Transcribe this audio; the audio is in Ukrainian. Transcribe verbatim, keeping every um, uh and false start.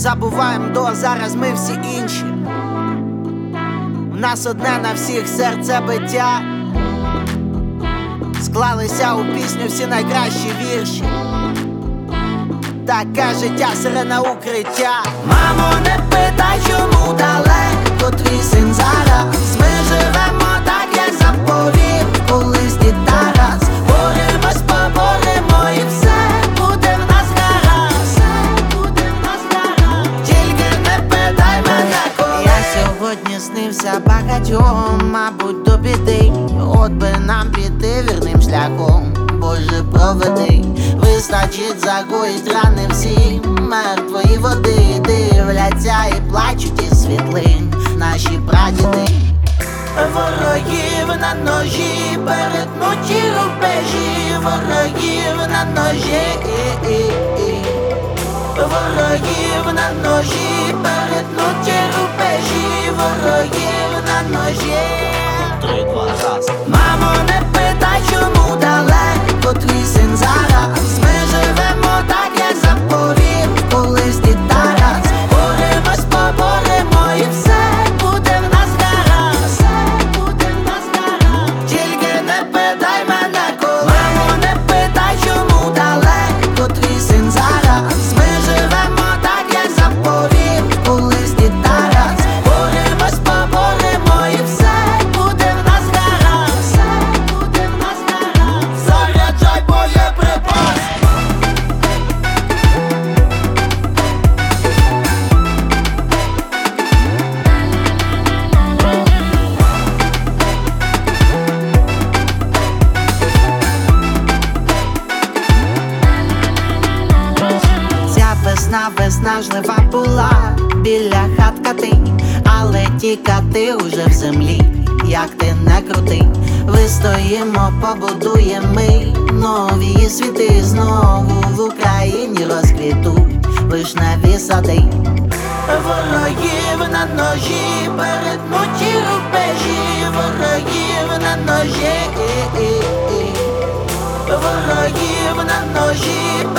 забуваємо до, зараз ми всі інші. У нас одне на всіх серцебиття. Склалися у пісню всі найкращі вірші. Таке життя, сирена укриття. Мамо, не питай, чому далеко твій син зараз. Ми живемо так, як заповів колись дід Тарас. Боремось, поборемо і все буде в нас гаразд. Все буде в нас гаразд. Тільки не питай мене, коли. Я сьогодні снився багатьом, мабуть, до біди. От би нам піти вірним шляхом, Боже, проведи. Вистачить загоїть рани всі мертвої води. Дивляться і плачуть із світлин наші прадіди. Ворогів на ножі, перетнуті рубежі. Ворогів на ножі, ворогів на ножі, перетнуті рубежі. Ворогів на ножі. Три, два, раз. Мамо, не питай, чому далеко твій син зараз. Ми живемо так, як заповів колись дід Тарас. Боремось, поборемо і все буде в нас гаразд. Все буде в нас гаразд. Тільки не питай мене, коли. Мамо, не питай, чому далеко твій син зараз. Ми живемо так, як заповів колись дід Тарас. Боремось, поборемо і все буде в нас гаразд. Все буде в нас гаразд. Заряджай боєприпас. Ця весна, весна жлива була біля хат кати, але ті кати уже в землі, як ти не крути. Вистоїмо, побудуємо ми нові світи. Знову в Україні розквітуть вишневі сади. Ворогів на ножі, перетнуті рубежі. Ворогів на ножі, ворогів на ножі,